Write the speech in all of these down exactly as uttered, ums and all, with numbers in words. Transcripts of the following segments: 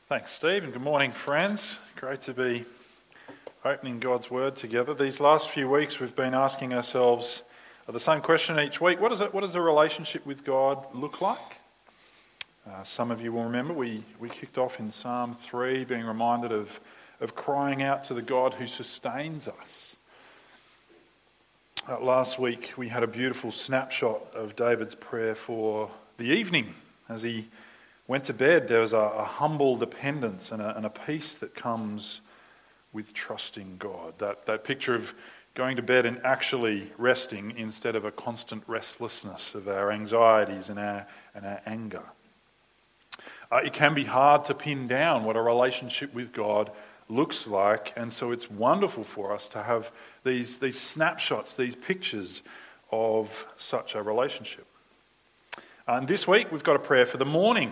Thanks, Steve, and good morning, friends. Great to be opening God's Word together. These last few weeks we've been asking ourselves the same question each week. What, is it, what does a relationship with God look like? Uh, some of you will remember we, we kicked off in Psalm three, being reminded of, of crying out to the God who sustains us. Uh, last week we had a beautiful snapshot of David's prayer for the evening. As he went to bed, there was a, a humble dependence and a, and a peace that comes with trusting God. That, that picture of going to bed and actually resting instead of a constant restlessness of our anxieties and our, and our anger. Uh, it can be hard to pin down what a relationship with God looks like, and so it's wonderful for us to have these, these snapshots, these pictures of such a relationship. And this week we've got a prayer for the morning.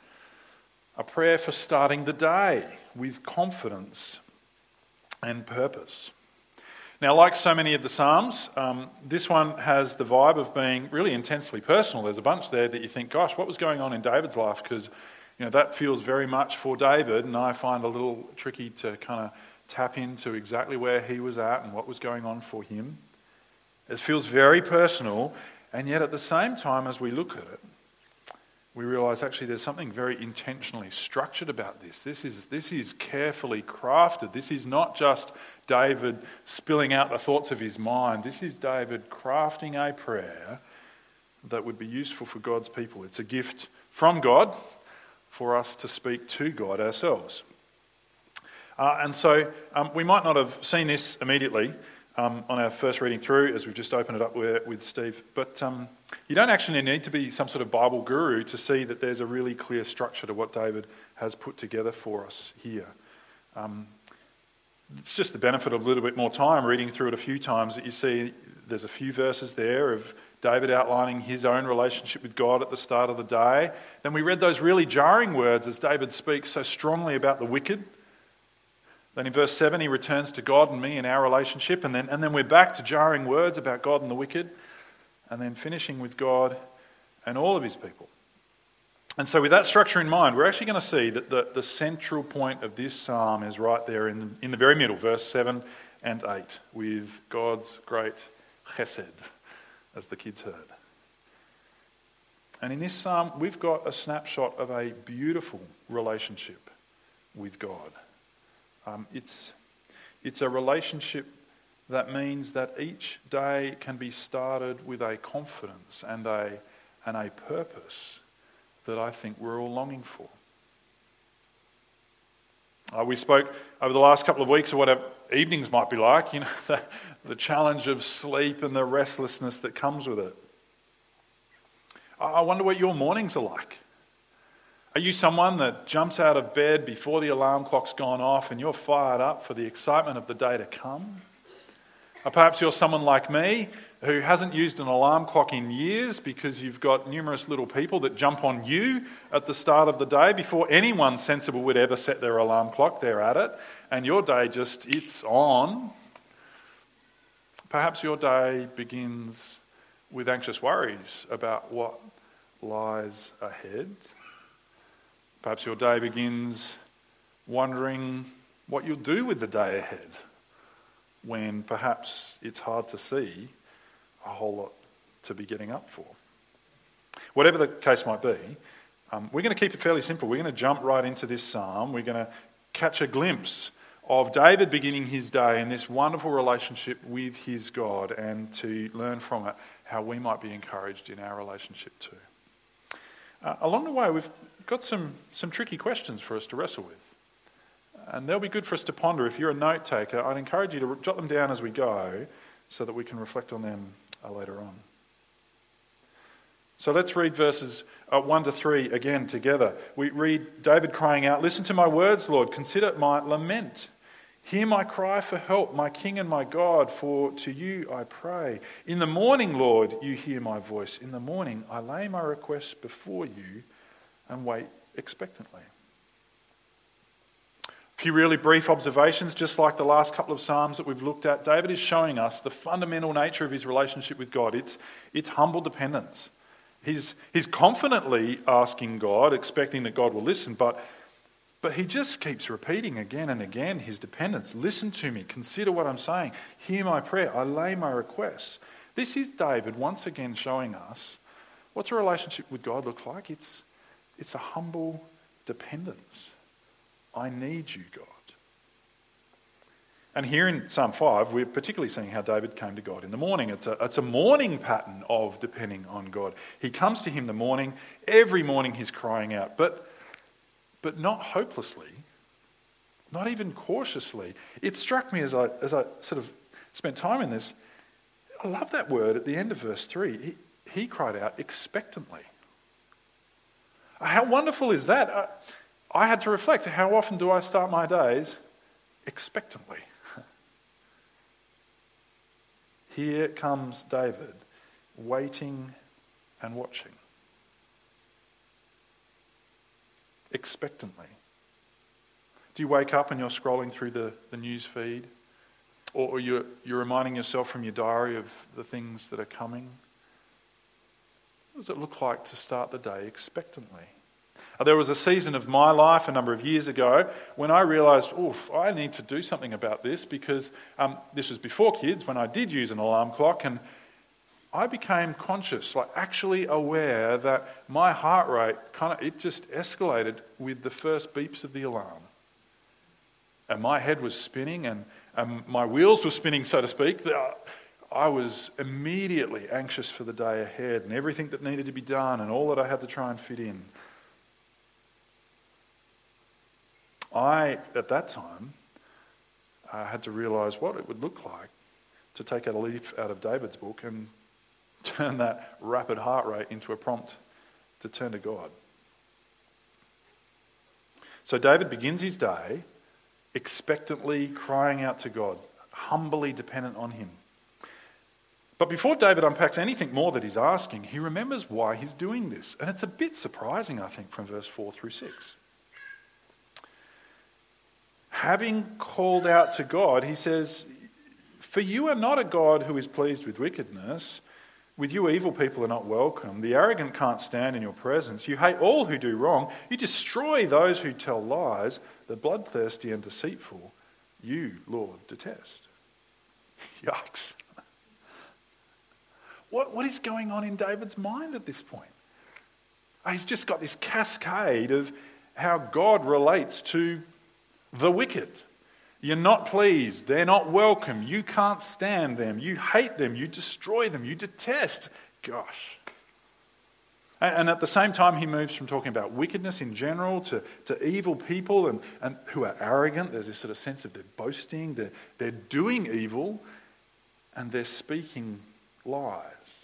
A prayer for starting the day with confidence and purpose. Now, like so many of the Psalms, um, this one has the vibe of being really intensely personal. There's a bunch there that you think, gosh, what was going on in David's life? Because you know that feels very much for David, and I find a little tricky to kind of tap into exactly where he was at and what was going on for him. It feels very personal, and yet at the same time as we look at it, we realise actually there's something very intentionally structured about this. This is this is carefully crafted. This is not just David spilling out the thoughts of his mind. This is David crafting a prayer that would be useful for God's people. It's a gift from God for us to speak to God ourselves. Uh, and so um, we might not have seen this immediately Um, on our first reading through, as we've just opened it up with, with Steve. But um, you don't actually need to be some sort of Bible guru to see that there's a really clear structure to what David has put together for us here. Um, it's just the benefit of a little bit more time reading through it a few times that you see there's a few verses there of David outlining his own relationship with God at the start of the day. Then we read those really jarring words as David speaks so strongly about the wicked. Then in verse seven, he returns to God and me in our relationship, and then and then we're back to jarring words about God and the wicked, and then finishing with God and all of his people. And so with that structure in mind, we're actually going to see that the, the central point of this psalm is right there in the, in the very middle, verse seven and eight, with God's great chesed, as the kids heard. And in this psalm, we've got a snapshot of a beautiful relationship with God. Um, it's, it's a relationship that means that each day can be started with a confidence and a, and a purpose that I think we're all longing for. Uh, we spoke over the last couple of weeks of what our evenings might be like, you know, the, the challenge of sleep and the restlessness that comes with it. I wonder what your mornings are like. Are you someone that jumps out of bed before the alarm clock's gone off and you're fired up for the excitement of the day to come? Or perhaps you're someone like me who hasn't used an alarm clock in years because you've got numerous little people that jump on you at the start of the day before anyone sensible would ever set their alarm clock. They're at it, and your day just, it's on. Perhaps your day begins with anxious worries about what lies ahead. Perhaps your day begins wondering what you'll do with the day ahead, when perhaps it's hard to see a whole lot to be getting up for. Whatever the case might be, um, we're going to keep it fairly simple. We're going to jump right into this psalm. We're going to catch a glimpse of David beginning his day in this wonderful relationship with his God, and to learn from it how we might be encouraged in our relationship too. Uh, along the way, we've got some, some tricky questions for us to wrestle with. And they'll be good for us to ponder. If you're a note taker, I'd encourage you to jot them down as we go so that we can reflect on them uh, later on. So let's read verses uh, one to three again together. We read David crying out, "Listen to my words, Lord. Consider my lament. Hear my cry for help, my King and my God, for to you I pray. In the morning, Lord, you hear my voice. In the morning I lay my requests before you and wait expectantly." A few really brief observations, just like the last couple of Psalms that we've looked at. David is showing us the fundamental nature of his relationship with God. It's, it's humble dependence. He's, he's confidently asking God, expecting that God will listen, but But he just keeps repeating again and again his dependence. Listen to me. Consider what I'm saying. Hear my prayer. I lay my requests. This is David once again showing us what's a relationship with God look like. It's, it's a humble dependence. I need you, God. And here in Psalm five, we're particularly seeing how David came to God in the morning. It's a, it's a morning pattern of depending on God. He comes to him in the morning. Every morning he's crying out, but, but not hopelessly, not even cautiously. It struck me as I, as I sort of spent time in this. I love that word at the end of verse three. He, he cried out expectantly. How wonderful is that? I, I had to reflect, how often do I start my days expectantly? Here comes David, waiting and watching. Expectantly. Do you wake up and you're scrolling through the, the news feed? Or you're, you're reminding yourself from your diary of the things that are coming? What does it look like to start the day expectantly? There was a season of my life a number of years ago when I realised, oof, I need to do something about this, because um, this was before kids, when I did use an alarm clock, and I became conscious, like actually aware that my heart rate kind of, it just escalated with the first beeps of the alarm. And my head was spinning and, and my wheels were spinning, so to speak. I was immediately anxious for the day ahead and everything that needed to be done and all that I had to try and fit in. I, at that time, uh, had to realise what it would look like to take a leaf out of David's book and turn that rapid heart rate into a prompt to turn to God. So David begins his day expectantly crying out to God, humbly dependent on him. But before David unpacks anything more that he's asking, he remembers why he's doing this. And it's a bit surprising, I think, from verse four through six. Having called out to God, he says, "For you are not a God who is pleased with wickedness. With you evil people are not welcome. The arrogant can't stand in your presence. You hate all who do wrong. You destroy those who tell lies. The bloodthirsty and deceitful, you, Lord, detest." Yikes. What, what is going on in David's mind at this point? He's just got this cascade of how God relates to the wicked. You're not pleased. They're not welcome. You can't stand them. You hate them. You destroy them. You detest. Gosh. And, and at the same time, he moves from talking about wickedness in general to, to evil people and, and who are arrogant. There's this sort of sense of they're boasting. They're, they're doing evil and they're speaking lies.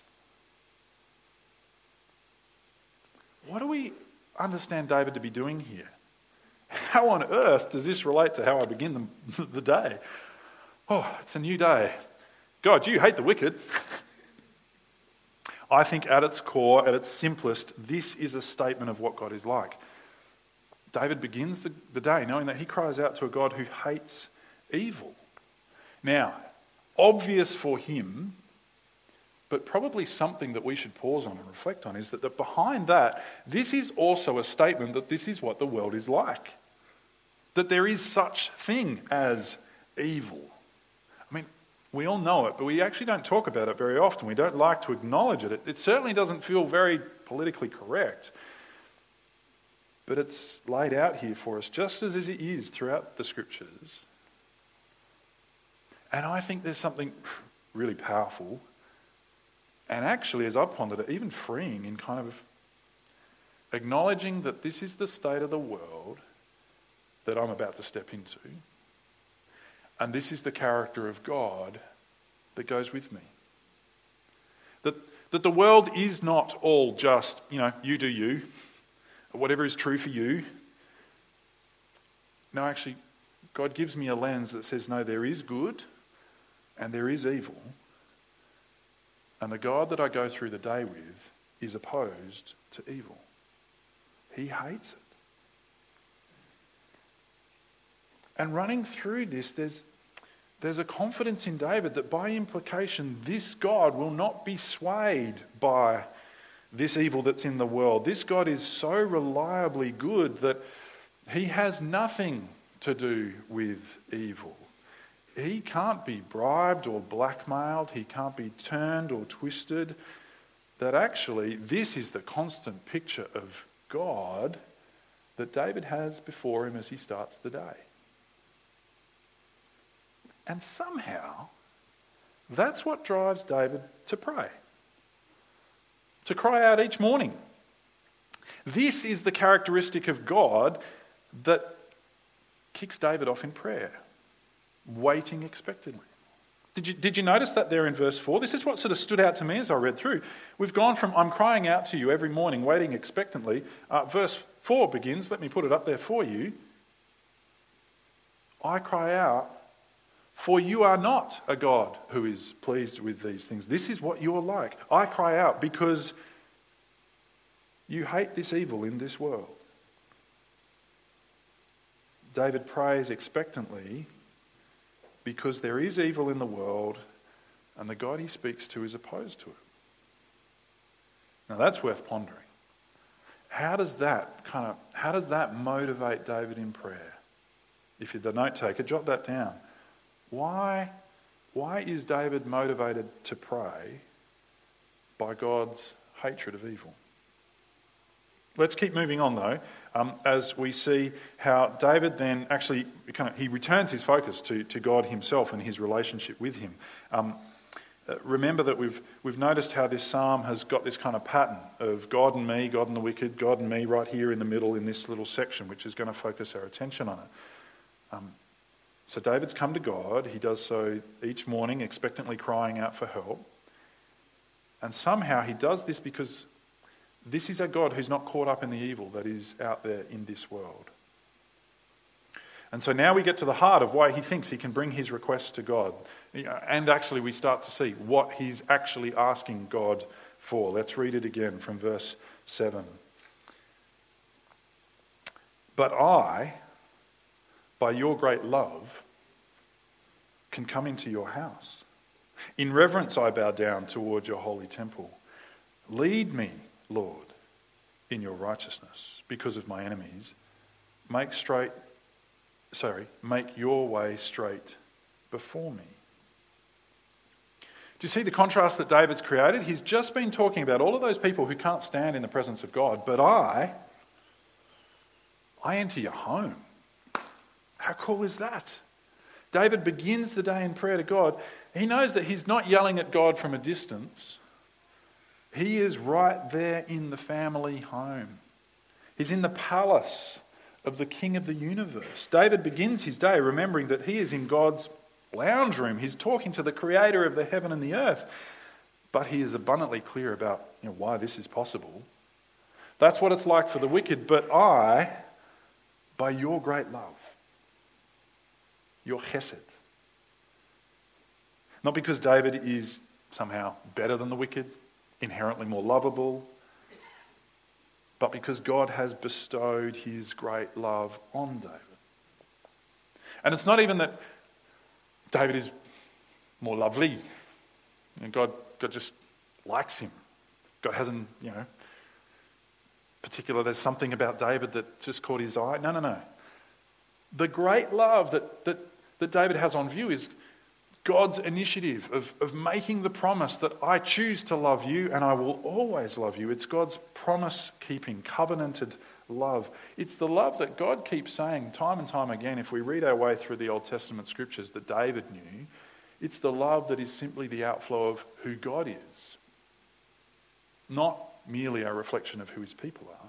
What do we understand David to be doing here? How on earth does this relate to how I begin the, the day? Oh, it's a new day. God, you hate the wicked. I think at its core, at its simplest, this is a statement of what God is like. David begins the, the day knowing that he cries out to a God who hates evil. Now, obvious for him, but probably something that we should pause on and reflect on, is that, that behind that, this is also a statement that this is what the world is like. That there is such thing as evil. I mean, we all know it, but we actually don't talk about it very often. We don't like to acknowledge it. It, it certainly doesn't feel very politically correct. But it's laid out here for us, just as it is throughout the scriptures. And I think there's something really powerful, and actually, as I've pondered it, even freeing in kind of acknowledging that this is the state of the world that I'm about to step into. And this is the character of God that goes with me. That, that the world is not all just, you know, you do you, whatever is true for you. No, actually, God gives me a lens that says, no, there is good and there is evil. And the God that I go through the day with is opposed to evil. He hates it. And running through this, there's, there's a confidence in David that by implication, this God will not be swayed by this evil that's in the world. This God is so reliably good that He has nothing to do with evil. He can't be bribed or blackmailed. He can't be turned or twisted. That actually, this is the constant picture of God that David has before him as he starts the day. And somehow, that's what drives David to pray, to cry out each morning. This is the characteristic of God that kicks David off in prayer, waiting expectantly. Did you, did you notice that there in verse four? This is what sort of stood out to me as I read through. We've gone from I'm crying out to you every morning, waiting expectantly. Uh, verse four begins, let me put it up there for you. I cry out, for you are not a God who is pleased with these things. This is what you're like. I cry out because you hate this evil in this world. David prays expectantly because there is evil in the world and the God he speaks to is opposed to it. Now that's worth pondering. How does that kind of, how does that motivate David in prayer? If you're the note taker, jot that down. Why, why is David motivated to pray by God's hatred of evil? Let's keep moving on though, um, as we see how David then actually, kind of, he returns his focus to, to God himself and his relationship with him. Um, uh, remember that we've we've noticed how this psalm has got this kind of pattern of God and me, God and the wicked, God and me right here in the middle in this little section, which is going to focus our attention on it. Um, so David's come to God. He does so each morning, expectantly crying out for help. And somehow he does this because this is a God who's not caught up in the evil that is out there in this world. And so now we get to the heart of why he thinks he can bring his requests to God. And actually we start to see what he's actually asking God for. Let's read it again from verse seven. But I, by your great love, can come into your house. In reverence I bow down toward your holy temple. Lead me, Lord, in your righteousness because of my enemies. Make straight, sorry, make your way straight before me. Do you see the contrast that David's created? He's just been talking about all of those people who can't stand in the presence of God, but I, I enter your home. How cool is that? David begins the day in prayer to God. He knows that he's not yelling at God from a distance. He is right there in the family home. He's in the palace of the King of the universe. David begins his day remembering that he is in God's lounge room. He's talking to the creator of the heaven and the earth. But he is abundantly clear about, you know, why this is possible. That's what it's like for the wicked. But I, by your great love, your chesed. Not because David is somehow better than the wicked, inherently more lovable, but because God has bestowed his great love on David. And it's not even that David is more lovely. And God, God just likes him. God hasn't, you know, particular, there's something about David that just caught his eye. No, no, no. The great love that, that, that David has on view is God's initiative of, of making the promise that I choose to love you and I will always love you. It's God's promise-keeping, covenanted love. It's the love that God keeps saying time and time again, if we read our way through the Old Testament scriptures that David knew. It's the love that is simply the outflow of who God is, not merely a reflection of who his people are.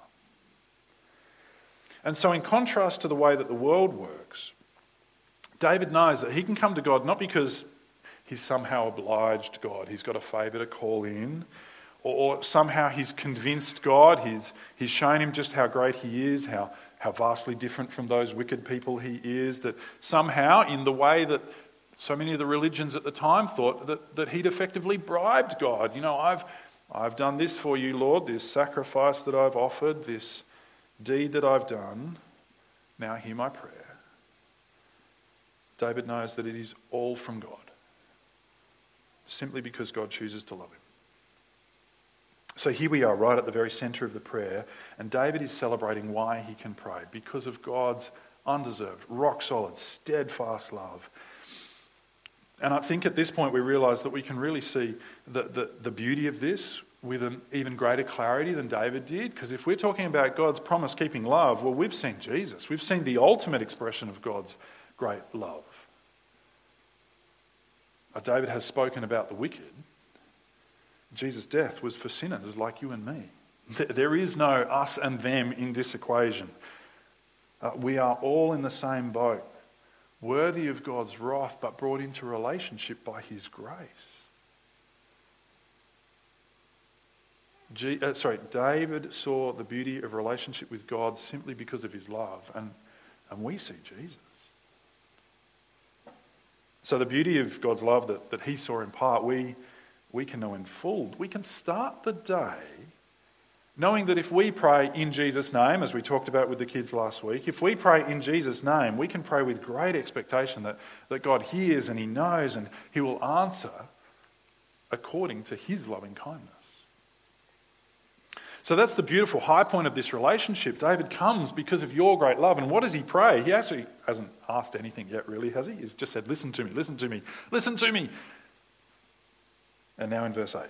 And so in contrast to the way that the world works, David knows that he can come to God not because he's somehow obliged God, he's got a favour to call in, or, or somehow he's convinced God, he's, he's shown him just how great he is, how, how vastly different from those wicked people he is, that somehow in the way that so many of the religions at the time thought that, that he'd effectively bribed God. You know, I've, I've done this for you, Lord, this sacrifice that I've offered, this deed that I've done, now hear my prayer. David knows that it is all from God, simply because God chooses to love him. So here we are right at the very centre of the prayer, and David is celebrating why he can pray, because of God's undeserved, rock-solid, steadfast love. And I think at this point we realise that we can really see the, the, the beauty of this with an even greater clarity than David did, because if we're talking about God's promise-keeping love, well, we've seen Jesus. We've seen the ultimate expression of God's great love. Uh, David has spoken about the wicked. Jesus' death was for sinners like you and me. There is no us and them in this equation. Uh, we are all in the same boat, worthy of God's wrath, but brought into relationship by his grace. G- uh, sorry, David saw the beauty of relationship with God simply because of his love, and, and we see Jesus. So the beauty of God's love that, that he saw in part, we we can know in full. We can start the day knowing that if we pray in Jesus' name, as we talked about with the kids last week, if we pray in Jesus' name, we can pray with great expectation that, that God hears and he knows and he will answer according to his loving kindness. So that's the beautiful high point of this relationship. David comes because of your great love. And what does he pray? He actually hasn't asked anything yet, really, has he? He's just said, listen to me, listen to me, listen to me. And now in verse eight.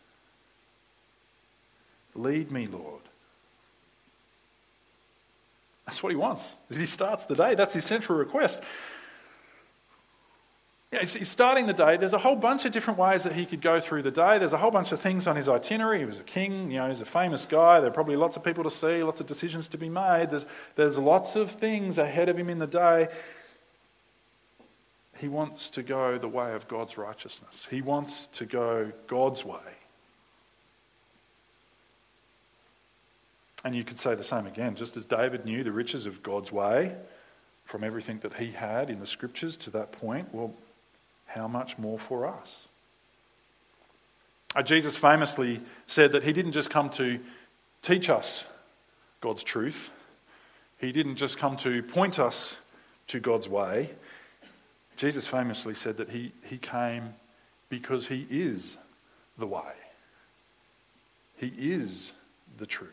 Lead me, Lord. That's what he wants. He starts the day. That's his central request. Yeah, he's starting the day. There's a whole bunch of different ways that he could go through the day. There's a whole bunch of things on his itinerary. He was a king, you know, he's a famous guy. There are probably lots of people to see, lots of decisions to be made. There's, there's lots of things ahead of him in the day. He wants to go the way of God's righteousness. He wants to go God's way. And you could say the same again. Just as David knew the riches of God's way from everything that he had in the scriptures to that point, well, how much more for us? Uh, Jesus famously said that he didn't just come to teach us God's truth. He didn't just come to point us to God's way. Jesus famously said that he, he came because he is the way. He is the truth.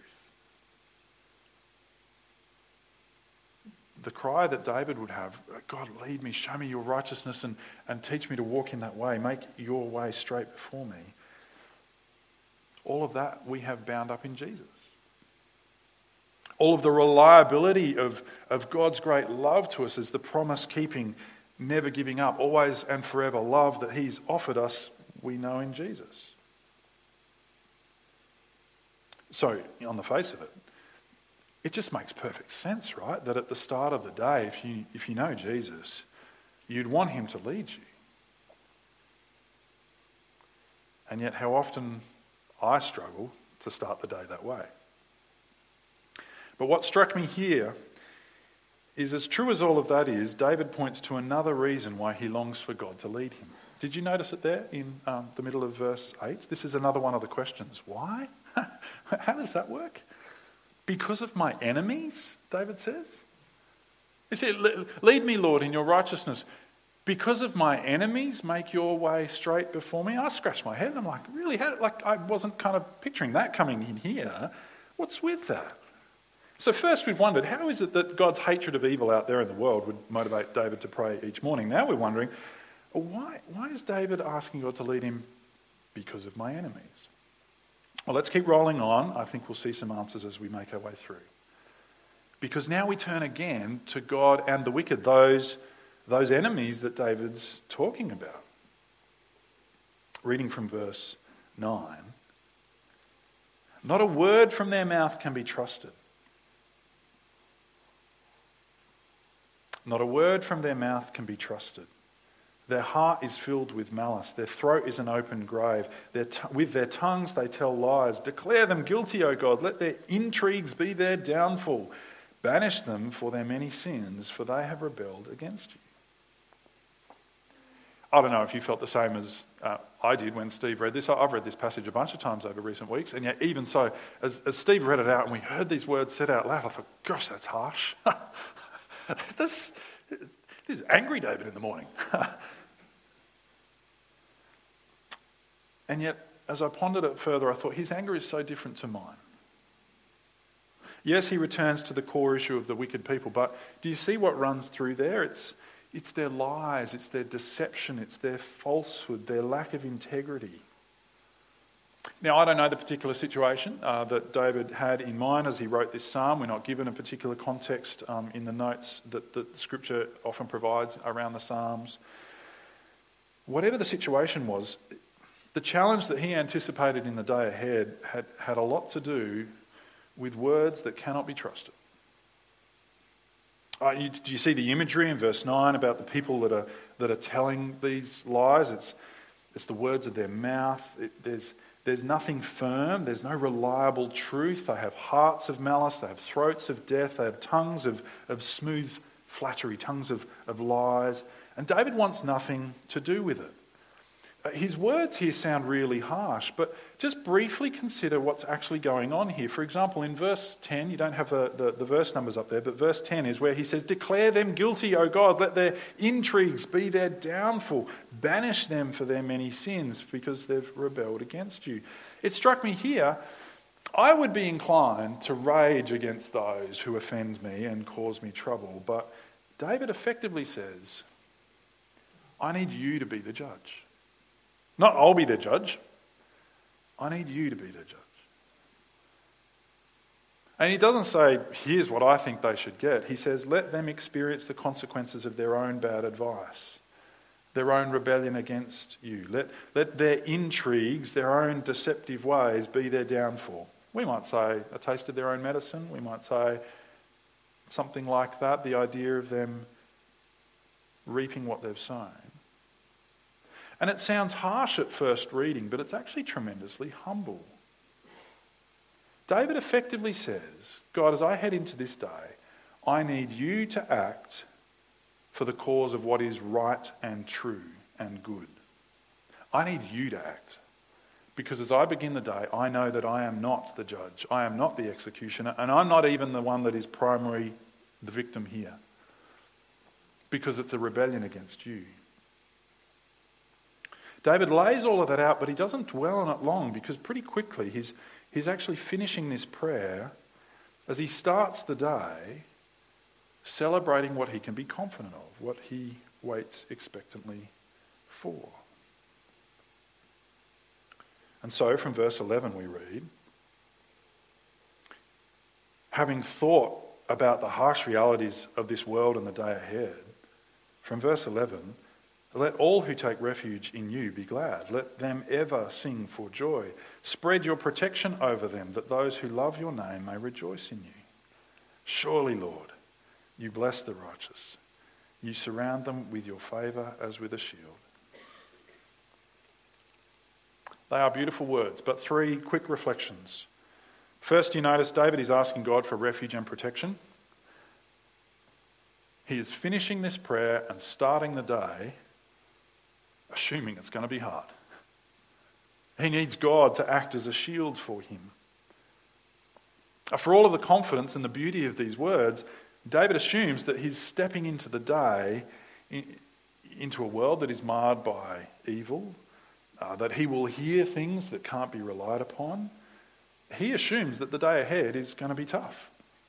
The cry that David would have, God, lead me, show me your righteousness and, and teach me to walk in that way. Make your way straight before me. All of that we have bound up in Jesus. All of the reliability of, of God's great love to us is the promise-keeping, never giving up, always and forever love that he's offered us, we know in Jesus. So, on the face of it, it just makes perfect sense, right? That at the start of the day, if you if you know Jesus, you'd want him to lead you. And yet how often I struggle to start the day that way. But what struck me here is, as true as all of that is, David points to another reason why he longs for God to lead him. Did you notice it there in um, the middle of verse eight? This is another one of the questions. Why? How does that work? Because of my enemies, David says. He said, lead me, Lord, in your righteousness. Because of my enemies, make your way straight before me. I scratched my head and I'm like, really? How, like I wasn't kind of picturing that coming in here. What's with that? So first we've wondered, how is it that God's hatred of evil out there in the world would motivate David to pray each morning? Now we're wondering, why, why is David asking God to lead him? Because of my enemies. Well, let's keep rolling on. I think we'll see some answers as we make our way through. Because now we turn again to God and the wicked, those, those enemies that David's talking about. Reading from verse nine. Not a word from their mouth can be trusted. Not a word from their mouth can be trusted. Their heart is filled with malice. Their throat is an open grave. Their t- with their tongues they tell lies. Declare them guilty, O God. Let their intrigues be their downfall. Banish them for their many sins, for they have rebelled against you. I don't know if you felt the same as uh, I did when Steve read this. I've read this passage a bunch of times over recent weeks, and yet even so, as, as Steve read it out and we heard these words said out loud, I thought, gosh, that's harsh. this, this is angry David in the morning. And yet, as I pondered it further, I thought his anger is so different to mine. Yes, he returns to the core issue of the wicked people, but do you see what runs through there? It's, it's their lies, it's their deception, it's their falsehood, their lack of integrity. Now, I don't know the particular situation uh, that David had in mind as he wrote this psalm. We're not given a particular context um, in the notes that, that Scripture often provides around the psalms. Whatever the situation was, the challenge that he anticipated in the day ahead had, had a lot to do with words that cannot be trusted. Uh, you, do you see the imagery in verse nine about the people that are that are telling these lies? It's it's the words of their mouth. It, there's there's nothing firm. There's no reliable truth. They have hearts of malice. They have throats of death. They have tongues of, of smooth flattery, tongues of, of lies. And David wants nothing to do with it. His words here sound really harsh, but just briefly consider what's actually going on here. For example, in verse ten, you don't have the, the, the verse numbers up there, but verse ten is where he says, "Declare them guilty, O God, let their intrigues be their downfall. Banish them for their many sins, because they've rebelled against you." It struck me here, I would be inclined to rage against those who offend me and cause me trouble, but David effectively says, I need you to be the judge. Not I'll be the judge. I need you to be the judge. And he doesn't say, here's what I think they should get. He says, let them experience the consequences of their own bad advice, their own rebellion against you. Let, let their intrigues, their own deceptive ways be their downfall. We might say a taste of their own medicine. We might say something like that, the idea of them reaping what they've sown. And it sounds harsh at first reading, but it's actually tremendously humble. David effectively says, God, as I head into this day, I need you to act for the cause of what is right and true and good. I need you to act. Because as I begin the day, I know that I am not the judge, I am not the executioner, and I'm not even the one that is primarily the victim here. Because it's a rebellion against you. David lays all of that out, but he doesn't dwell on it long, because pretty quickly he's, he's actually finishing this prayer as he starts the day celebrating what he can be confident of, what he waits expectantly for. And so from verse eleven we read, having thought about the harsh realities of this world and the day ahead, from verse eleven, let all who take refuge in you be glad. Let them ever sing for joy. Spread your protection over them, that those who love your name may rejoice in you. Surely, Lord, you bless the righteous. You surround them with your favour as with a shield. They are beautiful words, but three quick reflections. First, you notice David is asking God for refuge and protection. He is finishing this prayer and starting the day assuming it's going to be hard. He needs God to act as a shield for him. For all of the confidence and the beauty of these words, David assumes that he's stepping into the day into a world that is marred by evil, uh, that he will hear things that can't be relied upon. He assumes that the day ahead is going to be tough.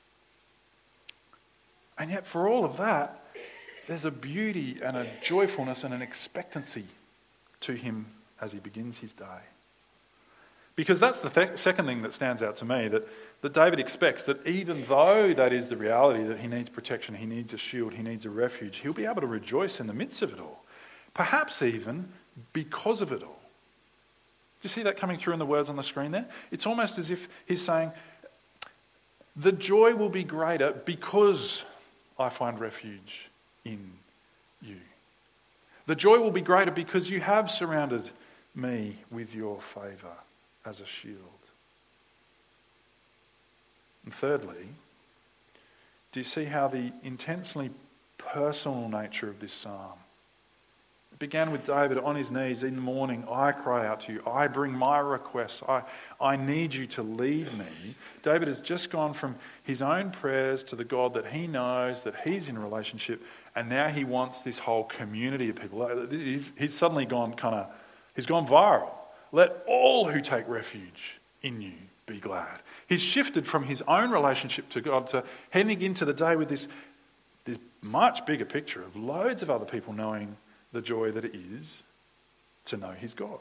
And yet for all of that, there's a beauty and a joyfulness and an expectancy to him as he begins his day. Because that's the th- second thing that stands out to me, that, that David expects that even though that is the reality, that he needs protection, he needs a shield, he needs a refuge, he'll be able to rejoice in the midst of it all. Perhaps even because of it all. Do you see that coming through in the words on the screen there? It's almost as if he's saying, the joy will be greater because I find refuge in you. The joy will be greater because you have surrounded me with your favour as a shield. And thirdly, do you see how the intensely personal nature of this psalm? It began with David on his knees in the morning. I cry out to you. I bring my requests. I, I need you to lead me. David has just gone from his own prayers to the God that he knows, that he's in relationship, and now he wants this whole community of people. He's, he's suddenly gone kind of, he's gone viral. Let all who take refuge in you be glad. He's shifted from his own relationship to God to heading into the day with this, this much bigger picture of loads of other people knowing the joy that it is to know his God.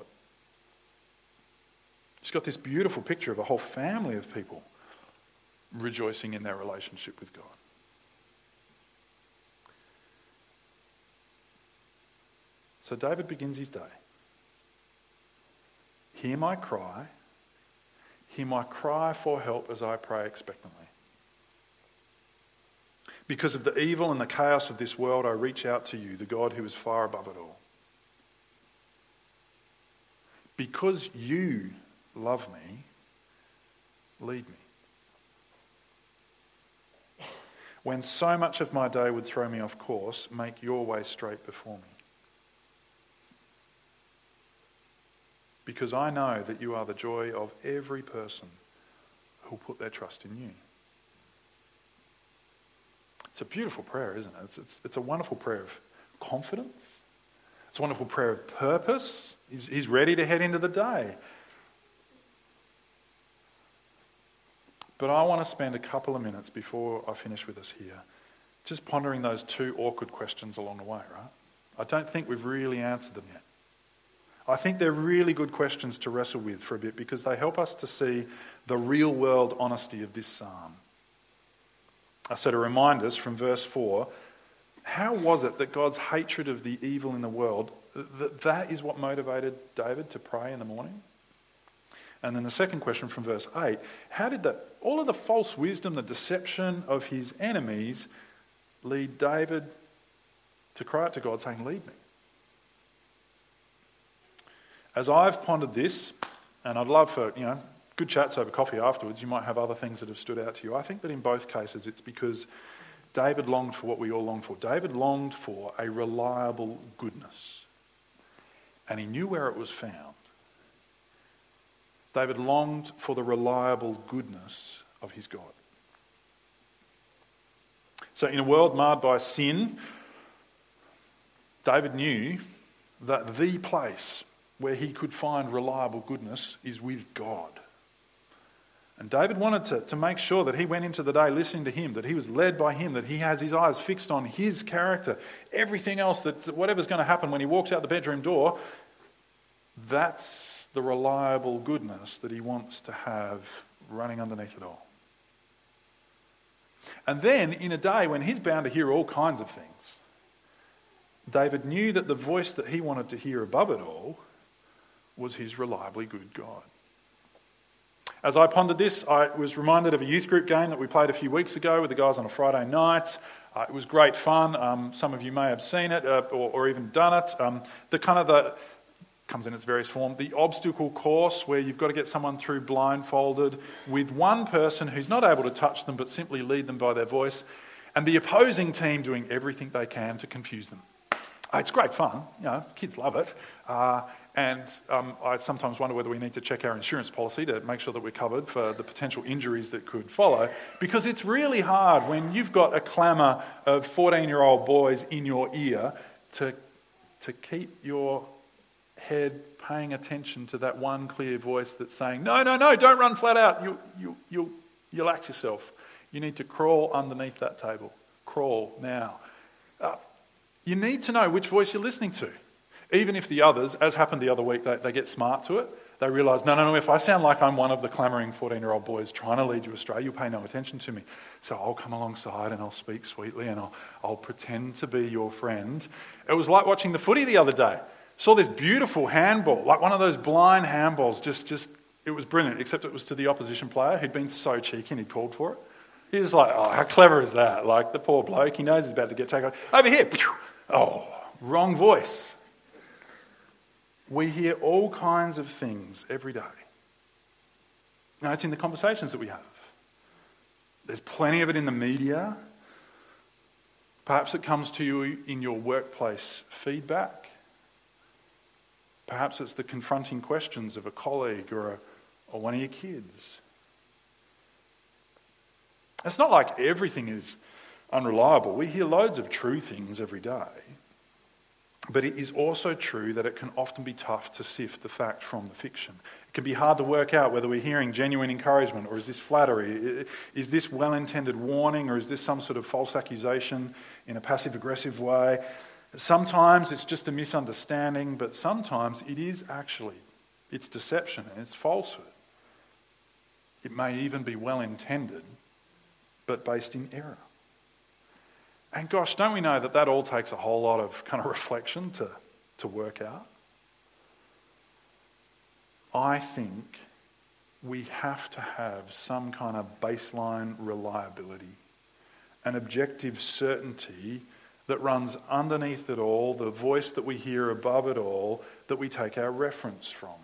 He's got this beautiful picture of a whole family of people rejoicing in their relationship with God. So David begins his day. Hear my cry. Hear my cry for help as I pray expectantly. Because of the evil and the chaos of this world, I reach out to you, the God who is far above it all. Because you love me, lead me. When so much of my day would throw me off course, make your way straight before me. Because I know that you are the joy of every person who put their trust in you. It's a beautiful prayer, isn't it? It's, it's, it's a wonderful prayer of confidence. It's a wonderful prayer of purpose. He's, he's ready to head into the day. But I want to spend a couple of minutes before I finish with us here just pondering those two awkward questions along the way, right? I don't think we've really answered them yet. I think they're really good questions to wrestle with for a bit because they help us to see the real world honesty of this psalm. I said to remind us from verse four, how was it that God's hatred of the evil in the world, that that is what motivated David to pray in the morning? And then the second question from verse eight, how did that, all of the false wisdom, the deception of his enemies lead David to cry out to God saying, lead me? As I've pondered this, and I'd love for, you know, good chats over coffee afterwards, you might have other things that have stood out to you. I think that in both cases it's because David longed for what we all long for. David longed for a reliable goodness. And he knew where it was found. David longed for the reliable goodness of his God. So in a world marred by sin, David knew that the place where he could find reliable goodness is with God. And David wanted to, to make sure that he went into the day listening to him, that he was led by him, that he has his eyes fixed on his character. Everything else, that whatever's going to happen when he walks out the bedroom door, that's the reliable goodness that he wants to have running underneath it all. And then in a day when he's bound to hear all kinds of things, David knew that the voice that he wanted to hear above it all was his reliably good God. As I pondered this, I was reminded of a youth group game that we played a few weeks ago with the guys on a Friday night. Uh, it was great fun. Um, some of you may have seen it uh, or, or even done it. Um, the kind of the comes in its various form. The obstacle course where you've got to get someone through blindfolded with one person who's not able to touch them but simply lead them by their voice, and the opposing team doing everything they can to confuse them. Uh, it's great fun. You know, kids love it. Uh, And um, I sometimes wonder whether we need to check our insurance policy to make sure that we're covered for the potential injuries that could follow. Because it's really hard when you've got a clamour of fourteen-year-old boys in your ear to, to keep your head paying attention to that one clear voice that's saying, no, no, no, don't run flat out. You, you, you'll, you'll act yourself. You need to crawl underneath that table. Crawl now. Uh, you need to know which voice you're listening to. Even if the others, as happened the other week, they, they get smart to it. They realise, no, no, no, if I sound like I'm one of the clamouring fourteen-year-old boys trying to lead you astray, you'll pay no attention to me. So I'll come alongside and I'll speak sweetly and I'll, I'll pretend to be your friend. It was like watching the footy the other day. Saw this beautiful handball, like one of those blind handballs. Just, just, it was brilliant, except it was to the opposition player who'd been so cheeky and he'd called for it. He was like, oh, how clever is that? Like the poor bloke, he knows he's about to get taken over here. Oh, wrong voice. We hear all kinds of things every day. Now, it's in the conversations that we have. There's plenty of it in the media. Perhaps it comes to you in your workplace feedback. Perhaps it's the confronting questions of a colleague or, a, or one of your kids. It's not like everything is unreliable. We hear loads of true things every day. But it is also true that it can often be tough to sift the fact from the fiction. It can be hard to work out whether we're hearing genuine encouragement or is this flattery? Is this well-intended warning or is this some sort of false accusation in a passive-aggressive way? Sometimes it's just a misunderstanding, but sometimes it is actually, it's deception and it's falsehood. It may even be well-intended, but based in error. And gosh, don't we know that that all takes a whole lot of kind of reflection to, to work out? I think we have to have some kind of baseline reliability, an objective certainty that runs underneath it all, the voice that we hear above it all, that we take our reference from.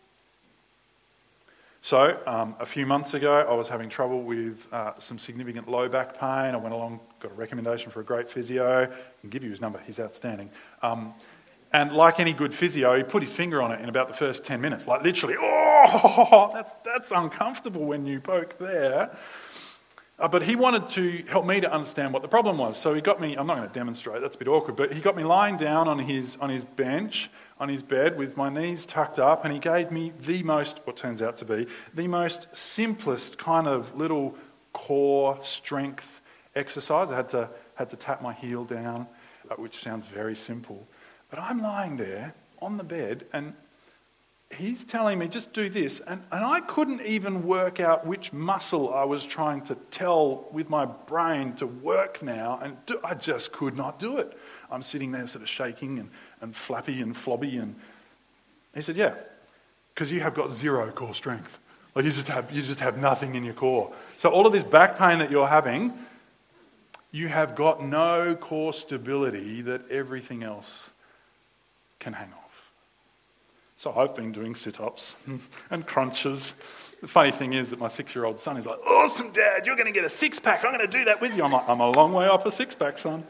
So, um, a few months ago, I was having trouble with uh, some significant low back pain. I went along, got a recommendation for a great physio. I can give you his number, he's outstanding. Um, and like any good physio, he put his finger on it in about the first ten minutes. Like literally, oh, that's, that's uncomfortable when you poke there. Uh, but he wanted to help me to understand what the problem was. So he got me, I'm not going to demonstrate, that's a bit awkward, but he got me lying down on his on his bench, on his bed with my knees tucked up, and he gave me the most, what turns out to be, the most simplest kind of little core strength exercise. I had to, had to tap my heel down, uh, which sounds very simple. But I'm lying there on the bed, and he's telling me, just do this. And, and I couldn't even work out which muscle I was trying to tell with my brain to work now. And do, I just could not do it. I'm sitting there sort of shaking and, and flappy and flobby. And he said, yeah, because you have got zero core strength. Like you just have, you just have nothing in your core. So all of this back pain that you're having, you have got no core stability that everything else can hang on. So I've been doing sit-ups and crunches. The funny thing is that my six-year-old son is like, awesome, Dad, you're going to get a six-pack. I'm going to do that with you. I'm like, I'm a long way off a six-pack, son.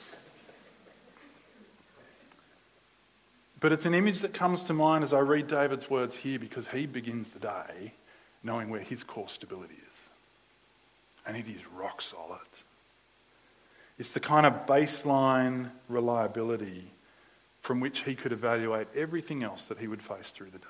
But it's an image that comes to mind as I read David's words here because he begins the day knowing where his core stability is. And it is rock solid. It's the kind of baseline reliability from which he could evaluate everything else that he would face through the day.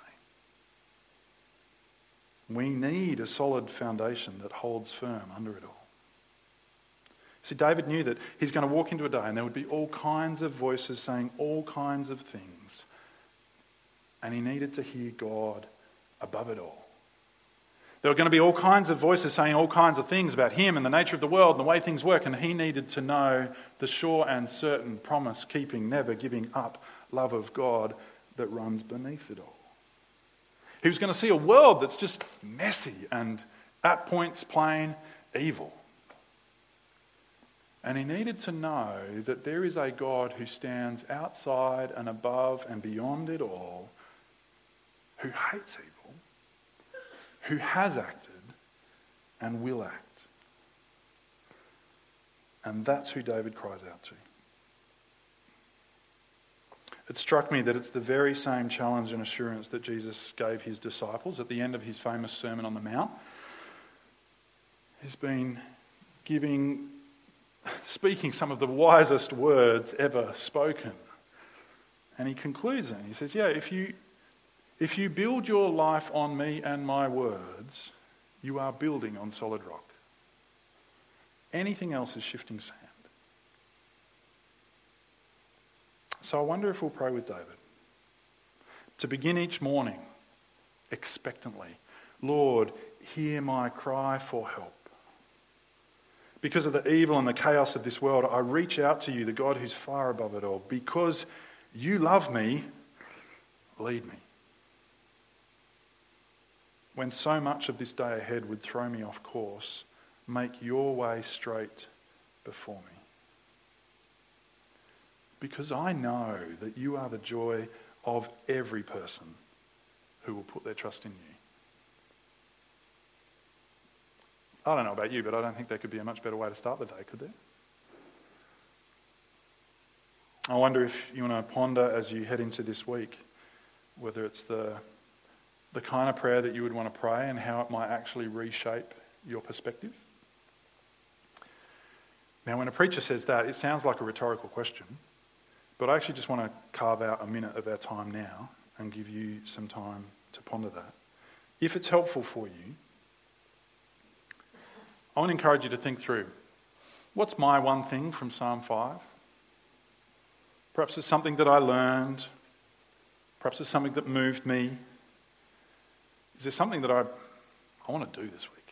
We need a solid foundation that holds firm under it all. See, David knew that he's going to walk into a day and there would be all kinds of voices saying all kinds of things. And he needed to hear God above it all. There were going to be all kinds of voices saying all kinds of things about him and the nature of the world and the way things work, and he needed to know the sure and certain promise-keeping, never giving up love of God that runs beneath it all. He was going to see a world that's just messy and at points plain evil. And he needed to know that there is a God who stands outside and above and beyond it all, who hates evil, who has acted and will act. And that's who David cries out to. It struck me that it's the very same challenge and assurance that Jesus gave his disciples at the end of his famous Sermon on the Mount. He's been giving, speaking some of the wisest words ever spoken. And he concludes it. He says, yeah, if you If you build your life on me and my words, you are building on solid rock. Anything else is shifting sand. So I wonder if we'll pray with David. To begin each morning expectantly, Lord, hear my cry for help. Because of the evil and the chaos of this world, I reach out to you, the God who's far above it all. Because you love me, lead me. When so much of this day ahead would throw me off course, make your way straight before me. Because I know that you are the joy of every person who will put their trust in you. I don't know about you, but I don't think there could be a much better way to start the day, could there? I wonder if you want to ponder as you head into this week, whether it's the the kind of prayer that you would want to pray and how it might actually reshape your perspective. Now, when a preacher says that, it sounds like a rhetorical question, But I actually just want to carve out a minute of our time now and give you some time to ponder that. If it's helpful for you, I want to encourage you to think through, what's my one thing from Psalm five? Perhaps it's something that I learned. Perhaps it's something that moved me. Is there something that I, I want to do this week?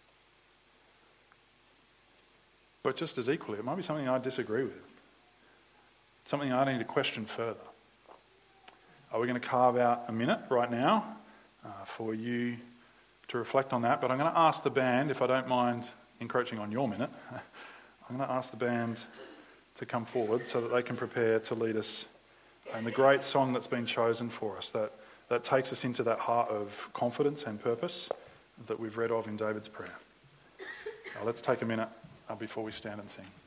But just as equally, it might be something I disagree with. Something I need to question further. Are we going to carve out a minute right now uh, for you to reflect on that? But I'm going to ask the band, if I don't mind encroaching on your minute, I'm going to ask the band to come forward so that they can prepare to lead us in the great song that's been chosen for us, that, that takes us into that heart of confidence and purpose that we've read of in David's prayer. Now let's take a minute uh, before we stand and sing.